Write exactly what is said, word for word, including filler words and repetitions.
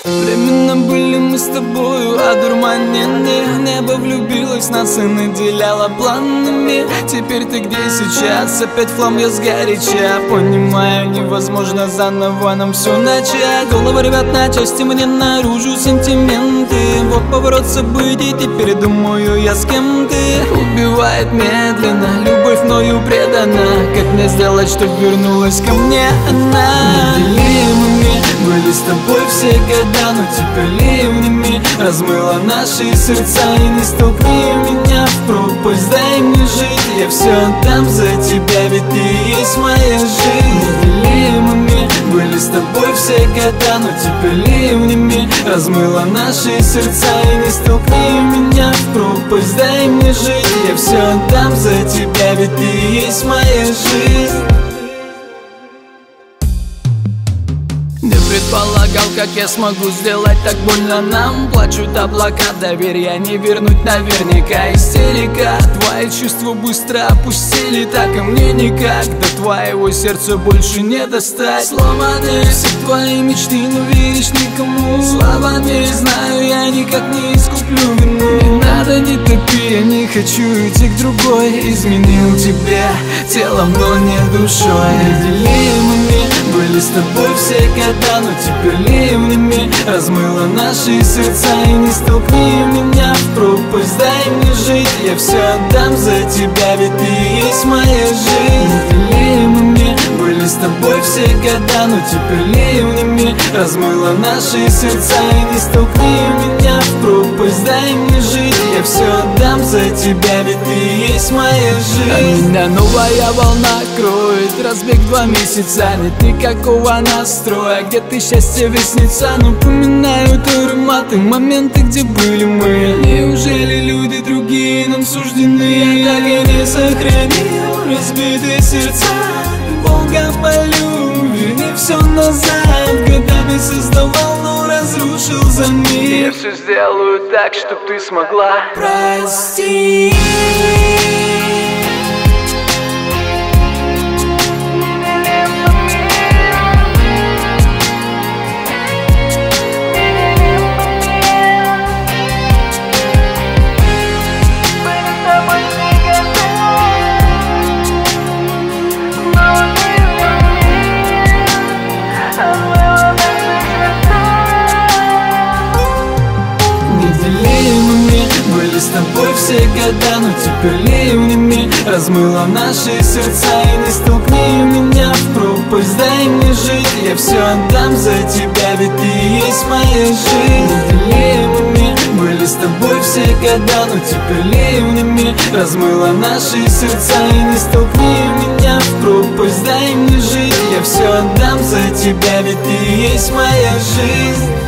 Временно были мы с тобою одурманены. Небо влюбилось, нас и наделяло планами. Теперь ты где сейчас? Опять флам я сгоряча. Понимаю, невозможно заново нам все начать. Головы рвят на части, мне наружу сантименты. Вот поворот событий, теперь думаю я с кем ты. Убивает медленно, любовь мною предана. Как мне сделать, чтоб вернулась ко мне она? Неделимыми были с тобой все года, но теперь ливнями размыло наши сердца. И не столкни меня в пропасть, дай мне жить. Я все отдам за тебя, ведь ты есть моя жизнь. Неделимыми были с тобой все года, но теперь ливнями размыло наши сердца. И не столкни меня в пропасть, дай мне жить. Я все отдам за тебя, ведь ты есть моя жизнь. Не предполагал, как я смогу сделать так больно нам. Плачут облака, доверия не вернуть наверняка. Истерика, твои чувства быстро опустили. Так и мне никак, до твоего сердца больше не достать. Сломаны все твои мечты, но веришь никому. Словами знаю, я никак не искуплю вину. Не надо, не топи, я не хочу идти к другой. Изменил тебя телом, но не душой. Неделимыми были с тобой все года, но теперь ливнями размыло наши сердца. И не столкни меня в пропасть, дай мне жить. Я все отдам за тебя, ведь ты есть моя жизнь. Неделимыми были с тобой все года, но теперь ливнями размыло наши сердца. И не столкни меня в пропасть, дай мне жить. Я все отдам за тебя, ведь ты есть моя жизнь. А меня новая волна кроет, разбег два месяца. Нет никакого настроя, где-то счастье веснится. Напоминают ароматы, моменты, где были мы. Неужели люди другие нам суждены? Я так и не сохранил разбитые сердца. Бога молю, верни все назад. Годами создавал, но разрушил за миг. Я все сделаю так, чтоб ты смогла простить. Были с тобой все года, но теперь ливнями размыло наши сердца. И не столкни меня в пропасть, дай мне жить. Я все отдам за тебя, ведь ты есть моя жизнь. Неделимыми были с тобой все года, но теперь ливнями размыло наши сердца. И не столкни меня в пропасть, дай мне жить. Я все отдам за тебя, ведь ты есть моя жизнь.